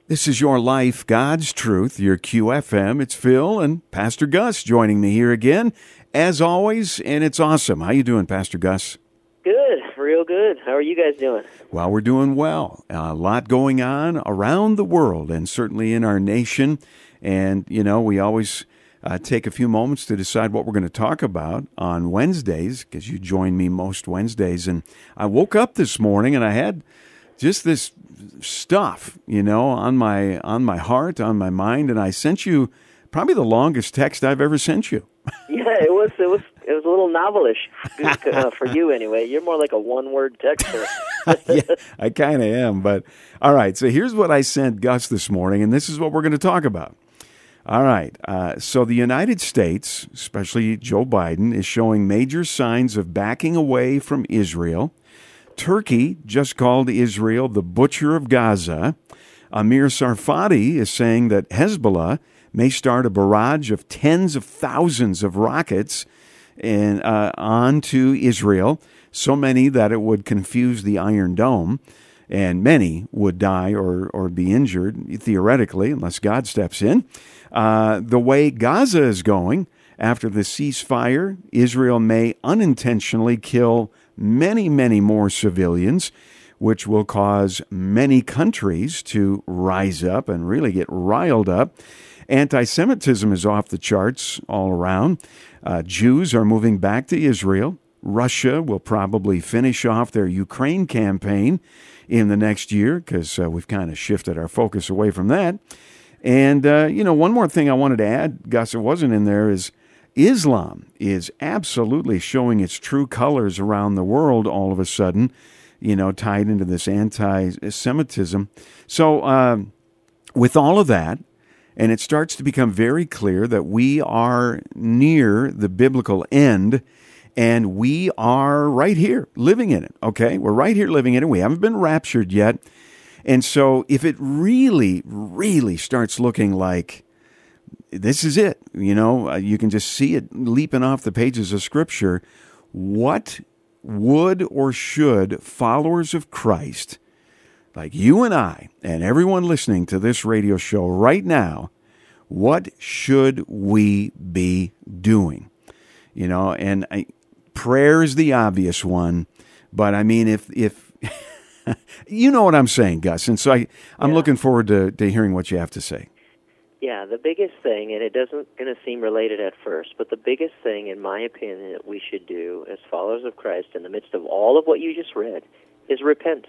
This is Your Life, God's Truth, your QFM. It's Phil and Pastor Gus joining me here again, as always, and it's awesome. How you doing, Pastor Gus? Good, real good. How are you guys doing? Well, we're doing well. A lot going on around the world and certainly in our nation. And, you know, we always take a few moments to decide what we're going to talk about on Wednesdays, because you join me most Wednesdays. And I woke up this morning and I had just this stuff, you know, on my heart, on my mind, and I sent you probably the longest text I've ever sent you. Yeah, it was a little novelish for you anyway. You're more like a one-word texter. Yeah, I kind of am, but all right. So here's what I sent Gus this morning, and this is what we're going to talk about. All right. So the United States, especially Joe Biden, is showing major signs of backing away from Israel. Turkey just called Israel the butcher of Gaza. Amir Tsarfati is saying that Hezbollah may start a barrage of tens of thousands of rockets onto Israel, so many that it would confuse the Iron Dome, and many would die or be injured, theoretically, unless God steps in. The way Gaza is going, after the ceasefire, Israel may unintentionally kill many, many more civilians, which will cause many countries to rise up and really get riled up. Anti-Semitism is off the charts all around. Jews are moving back to Israel. Russia will probably finish off their Ukraine campaign in the next year because we've kind of shifted our focus away from that. And, one more thing I wanted to add, Gus, it wasn't in there, is Islam is absolutely showing its true colors around the world all of a sudden, tied into this anti-Semitism. So with all of that, and it starts to become very clear that we are near the biblical end, and we are right here living in it, okay? We're right here living in it. We haven't been raptured yet. And so if it really, really starts looking like this is it, you can just see it leaping off the pages of Scripture, what would or should followers of Christ, like you and I, and everyone listening to this radio show right now, what should we be doing? Prayer is the obvious one, but I mean, if you know what I'm saying, Gus, and so I'm looking forward to hearing what you have to say. Yeah, the biggest thing, and it doesn't going to seem related at first, but the biggest thing, in my opinion, that we should do as followers of Christ in the midst of all of what you just read is repent.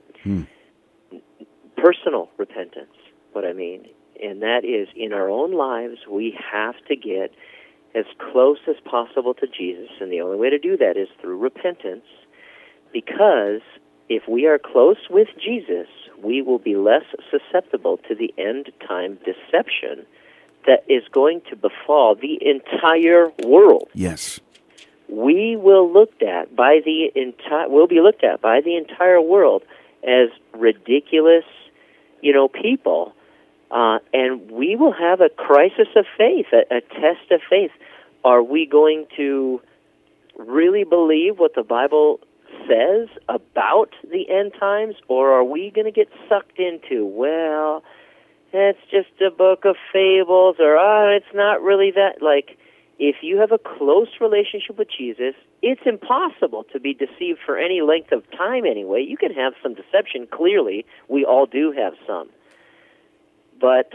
Personal repentance, what I mean. And that is, in our own lives, we have to get as close as possible to Jesus. And the only way to do that is through repentance, because if we are close with Jesus, we will be less susceptible to the end-time deception that is going to befall the entire world. Yes. We will be looked at by the entire world as ridiculous, people, and we will have a crisis of faith, a test of faith. Are we going to really believe what the Bible says about the end times, or are we going to get sucked into, well, it's just a book of fables, or it's not really that? Like, if you have a close relationship with Jesus, it's impossible to be deceived for any length of time anyway. You can have some deception, clearly. We all do have some. But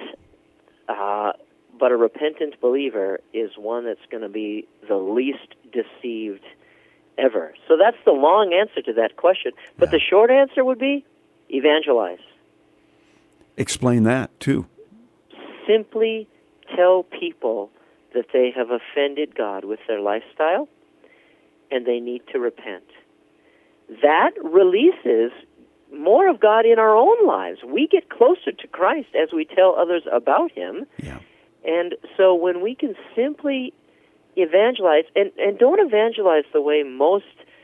a repentant believer is one that's going to be the least deceived ever. So that's the long answer to that question. But the short answer would be evangelize. Explain that, too. Simply tell people that they have offended God with their lifestyle and they need to repent. That releases more of God in our own lives. We get closer to Christ as we tell others about Him. Yeah. And so when we can simply evangelize, and don't evangelize the way most,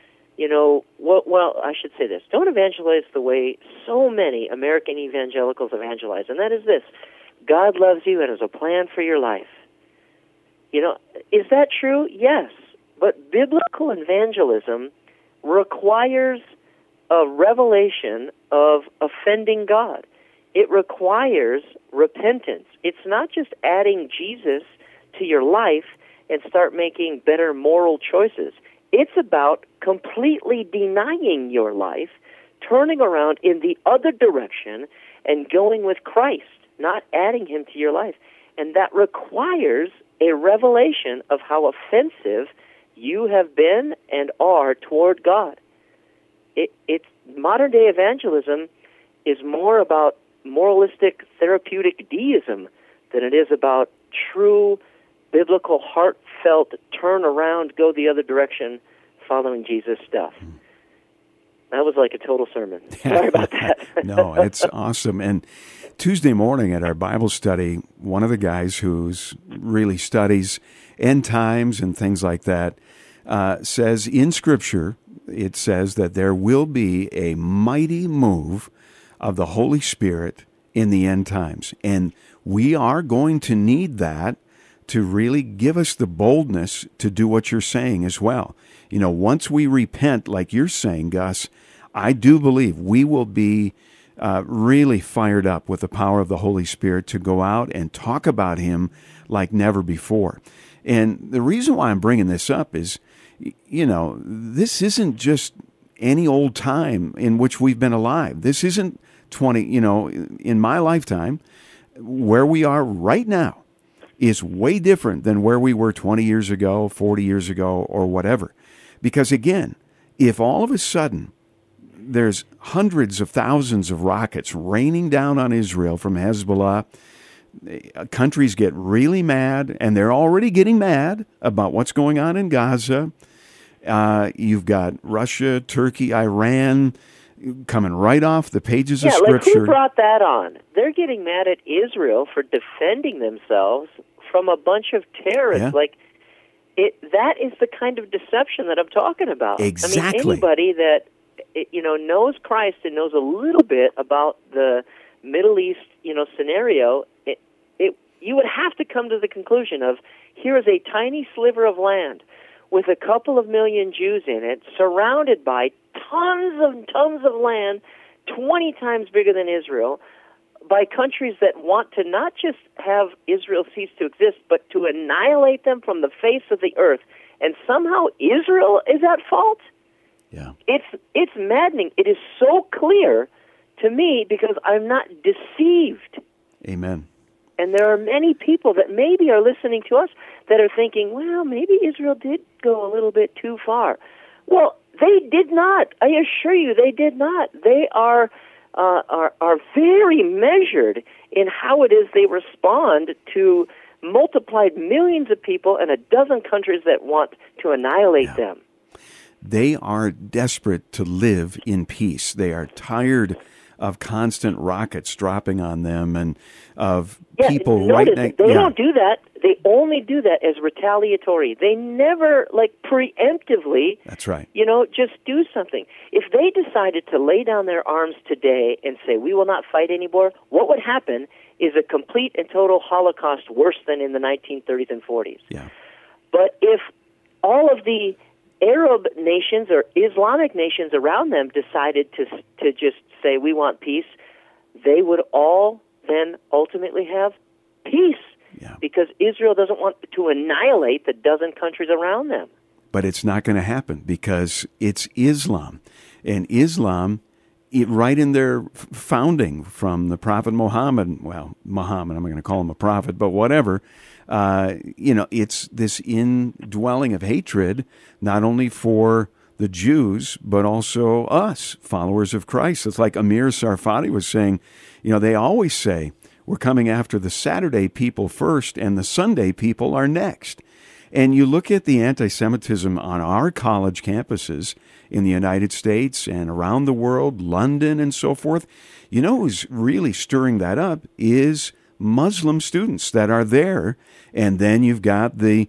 I should say this. Don't evangelize the way so many American evangelicals evangelize, and that is this: God loves you and has a plan for your life. Is that true? Yes. But biblical evangelism requires a revelation of offending God. it requires repentance. It's not just adding Jesus to your life and start making better moral choices. It's about completely denying your life, turning around in the other direction, and going with Christ, not adding him to your life. And that requires a revelation of how offensive you have been and are toward God. It's modern-day evangelism is more about moralistic, therapeutic deism than it is about true, biblical, heartfelt, turn around, go the other direction, following Jesus stuff. That was like a total sermon. Sorry about that. No, it's awesome. And Tuesday morning at our Bible study, one of the guys who's really studies end times and things like that says in Scripture, it says that there will be a mighty move of the Holy Spirit in the end times. And we are going to need that to really give us the boldness to do what you're saying as well. You know, once we repent, like you're saying, Gus, I do believe we will be really fired up with the power of the Holy Spirit to go out and talk about him like never before. And the reason why I'm bringing this up is, you know, this isn't just any old time in which we've been alive. This isn't in my lifetime. Where we are right now is way different than where we were 20 years ago, 40 years ago, or whatever. Because again, if all of a sudden there's hundreds of thousands of rockets raining down on Israel from Hezbollah, countries get really mad, and they're already getting mad about what's going on in Gaza. You've got Russia, Turkey, Iran coming right off the pages of Scripture. Like who brought that on? They're getting mad at Israel for defending themselves from a bunch of terrorists. Yeah. That is the kind of deception that I'm talking about. Exactly. I mean, anybody that knows Christ and knows a little bit about the Middle East, scenario, you would have to come to the conclusion of here is a tiny sliver of land with a couple of million Jews in it, surrounded by tons of land, 20 times bigger than Israel, by countries that want to not just have Israel cease to exist, but to annihilate them from the face of the earth. And somehow Israel is at fault? Yeah. It's maddening. It is so clear to me because I'm not deceived. Amen. And there are many people that maybe are listening to us that are thinking, well, maybe Israel did go a little bit too far. Well, they did not. I assure you, they did not. They are very measured in how it is they respond to multiplied millions of people and a dozen countries that want to annihilate them. They are desperate to live in peace. They are tired of constant rockets dropping on them and of people They don't do that. They only do that as retaliatory. They never, preemptively, that's right, just do something. If they decided to lay down their arms today and say, we will not fight anymore, what would happen is a complete and total Holocaust worse than in the 1930s and 40s. Yeah. But if all of the Arab nations or Islamic nations around them decided to just say, we want peace, they would all then ultimately have peace. Yeah. Because Israel doesn't want to annihilate the dozen countries around them. But it's not going to happen because it's Islam. And Islam, right in their founding from the Prophet Muhammad, I'm going to call him a prophet, but whatever, it's this indwelling of hatred, not only for the Jews, but also us, followers of Christ. It's like Amir Sarfati was saying, they always say, we're coming after the Saturday people first and the Sunday people are next. And you look at the anti-Semitism on our college campuses in the United States and around the world, London and so forth, who's really stirring that up is Muslim students that are there. And then you've got the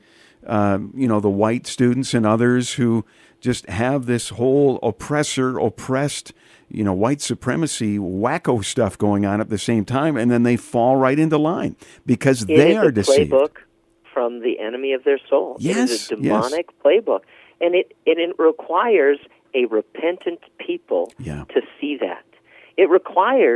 white students and others who just have this whole oppressed, white supremacy, wacko stuff going on at the same time, and then they fall right into line because they are deceived. Playbook from the enemy of their soul. Yes, it is a demonic playbook, and it requires a repentant people to see that. It requires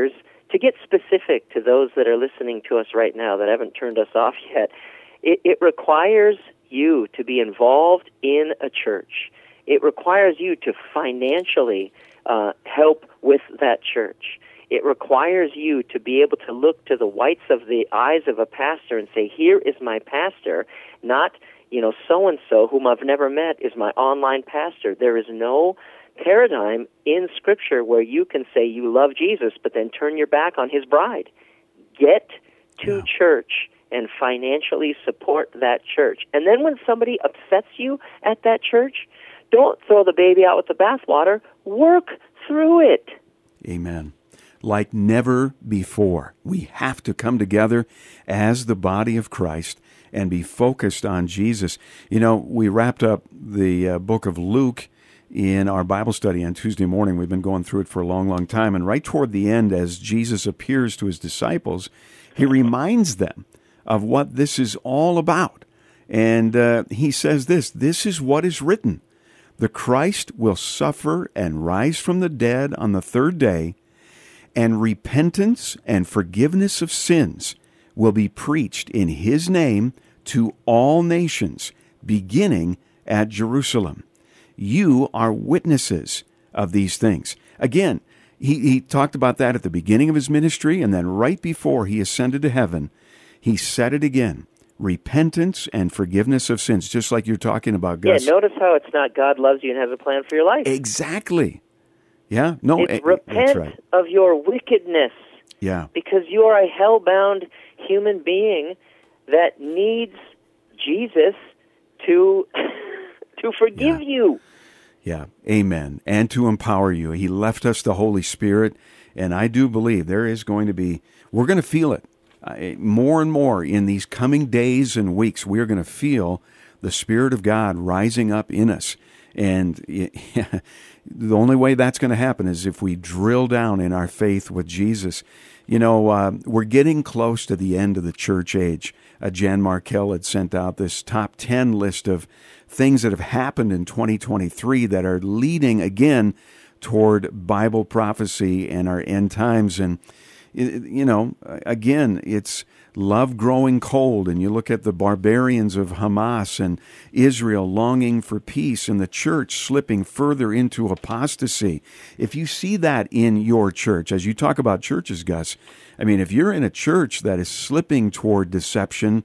to get specific to those that are listening to us right now that haven't turned us off yet, it requires you to be involved in a church. It requires you to financially help with that church. It requires you to be able to look to the whites of the eyes of a pastor and say, here is my pastor, not, so-and-so whom I've never met is my online pastor. There is no paradigm in Scripture where you can say you love Jesus but then turn your back on his bride. Get to church and financially support that church. And then when somebody upsets you at that church, don't throw the baby out with the bathwater. Work through it. Amen. Like never before, we have to come together as the body of Christ and be focused on Jesus. We wrapped up the book of Luke in our Bible study on Tuesday morning. We've been going through it for a long, long time. And right toward the end, as Jesus appears to his disciples, he reminds them of what this is all about. And he says this is what is written. The Christ will suffer and rise from the dead on the third day, and repentance and forgiveness of sins will be preached in his name to all nations, beginning at Jerusalem. You are witnesses of these things. Again, he talked about that at the beginning of his ministry, and then right before he ascended to heaven, he said it again. Repentance and forgiveness of sins, just like you're talking about, Gus. Yeah, notice how it's not God loves you and has a plan for your life. Exactly. Yeah, no, it's repent that's right. of your wickedness. Yeah. Because you are a hell-bound human being that needs Jesus to forgive you. Yeah, amen. And to empower you. He left us the Holy Spirit, and I do believe there is going to be, we're going to feel it more and more in these coming days and weeks. We're going to feel the Spirit of God rising up in us. And the only way that's going to happen is if we drill down in our faith with Jesus. We're getting close to the end of the church age. Jan Markell had sent out this top 10 list of things that have happened in 2023 that are leading again toward Bible prophecy and our end times. And, again, it's love growing cold, and you look at the barbarians of Hamas and Israel longing for peace and the church slipping further into apostasy. If you see that in your church, as you talk about churches, Gus, if you're in a church that is slipping toward deception,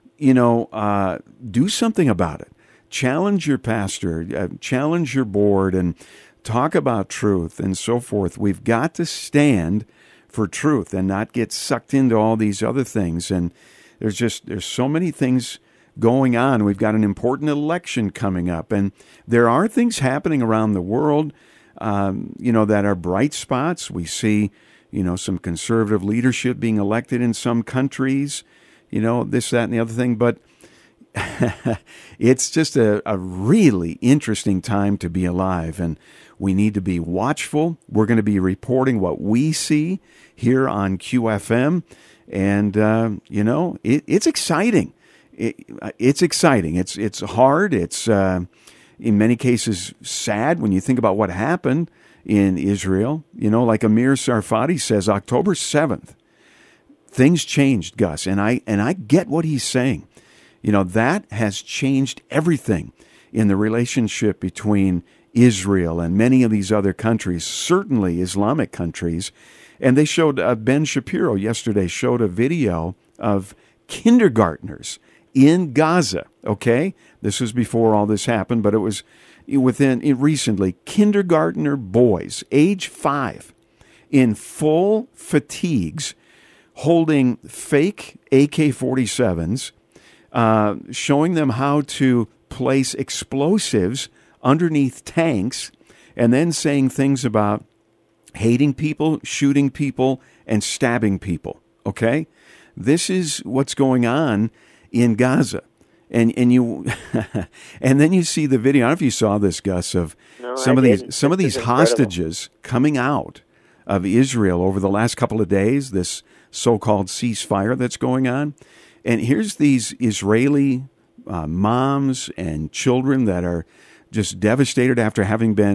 do something about it. Challenge your pastor, challenge your board, and talk about truth and so forth. We've got to stand for truth and not get sucked into all these other things. And there's so many things going on. We've got an important election coming up, and there are things happening around the world, that are bright spots. We see, some conservative leadership being elected in some countries, this, that, and the other thing. But it's just a really interesting time to be alive, and we need to be watchful. We're going to be reporting what we see here on QFM, and it's exciting. It's exciting. It's hard. It's in many cases sad when you think about what happened in Israel. Like Amir Sarfati says, October 7th, things changed, Gus, and I get what he's saying. That has changed everything in the relationship between Israel and many of these other countries, certainly Islamic countries. And they showed, Ben Shapiro yesterday showed a video of kindergartners in Gaza, okay? This was before all this happened, but it was recently, kindergartner boys, age 5, in full fatigues, holding fake AK-47s, showing them how to place explosives underneath tanks, and then saying things about hating people, shooting people, and stabbing people. Okay? This is what's going on in Gaza. And you and then you see the video. I don't know if you saw this, Gus, of some of these hostages coming out of Israel over the last couple of days, this so-called ceasefire that's going on. And here's these Israeli moms and children that are just devastated after having been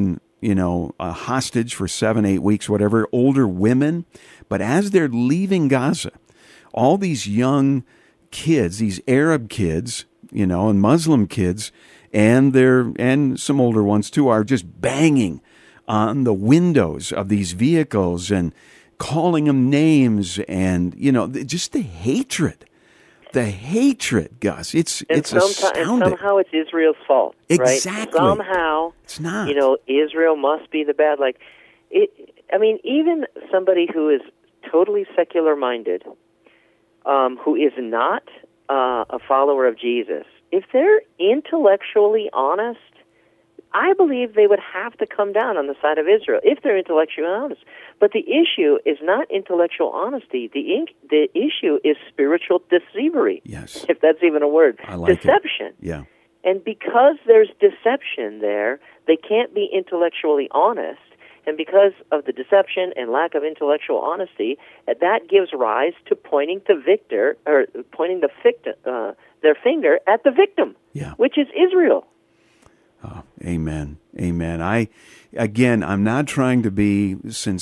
hostage for 7, 8 weeks, whatever, older women. But as they're leaving Gaza, all these young kids, these Arab kids, and Muslim kids, and some older ones too, are just banging on the windows of these vehicles and calling them names, and just the hatred. The hatred, Gus. It's astounding. And somehow it's Israel's fault. Exactly. Right? Somehow it's not. Israel must be the bad. Even somebody who is totally secular minded, who is not a follower of Jesus, if they're intellectually honest, I believe they would have to come down on the side of Israel if they're intellectually honest. But the issue is not intellectual honesty. The issue is spiritual deceivery. Yes. If that's even a word. I like deception. It. Yeah. And because there's deception there, they can't be intellectually honest. And because of the deception and lack of intellectual honesty, that gives rise to pointing their finger at the victim, which is Israel. Oh, amen. Amen. I'm not trying to be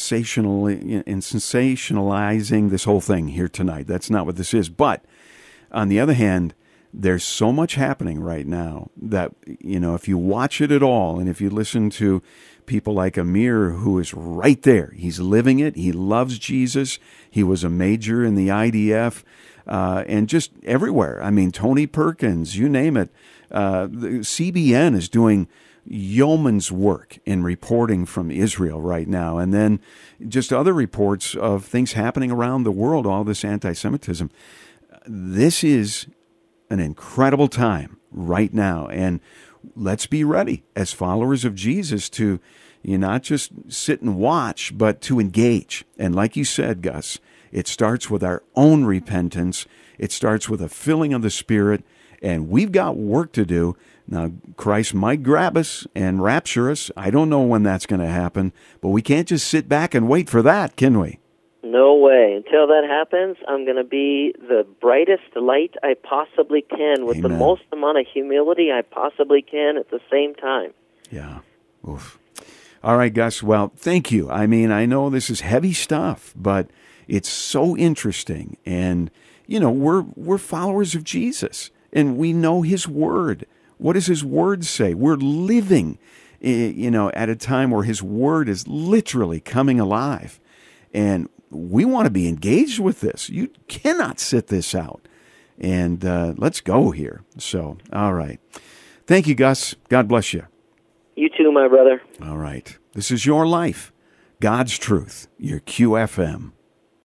sensationalizing this whole thing here tonight. That's not what this is. But on the other hand, there's so much happening right now that, if you watch it at all, and if you listen to people like Amir, who is right there, he's living it. He loves Jesus. He was a major in the IDF, and just everywhere. I mean, Tony Perkins, you name it. The CBN is doing yeoman's work in reporting from Israel right now. And then just other reports of things happening around the world, all this anti-Semitism. This is an incredible time right now. And let's be ready as followers of Jesus to not just sit and watch, but to engage. And like you said, Gus, it starts with our own repentance. It starts with a filling of the Spirit. And we've got work to do. Now, Christ might grab us and rapture us. I don't know when that's going to happen, but we can't just sit back and wait for that, can we? No way. Until that happens, I'm going to be the brightest light I possibly can with Amen. The most amount of humility I possibly can at the same time. Yeah. Oof. All right, Gus. Well, thank you. I mean, I know this is heavy stuff, but it's so interesting. And, we're followers of Jesus. And we know His Word. What does His Word say? We're living, at a time where His Word is literally coming alive. And we want to be engaged with this. You cannot sit this out. And let's go here. So, all right. Thank you, Gus. God bless you. You too, my brother. All right. This is your life. God's truth. Your QFM.